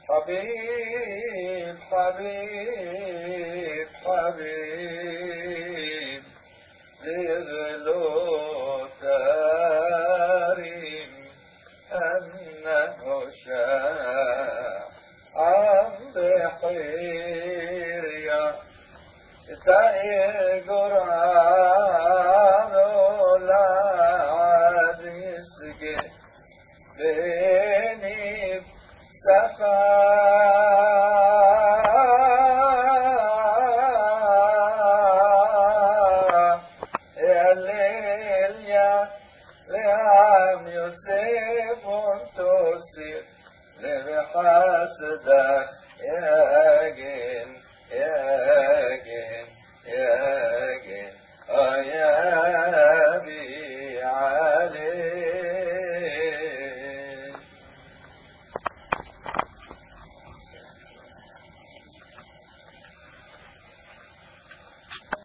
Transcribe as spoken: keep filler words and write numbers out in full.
حبيب حبيب حبيب لغلو تاريم أنه شاع عن بحير يا تأي قرآن لا عاد يسقي بيني سفا يا ليل يا لعم يوسف تصير لبحسدك يا جن يا جن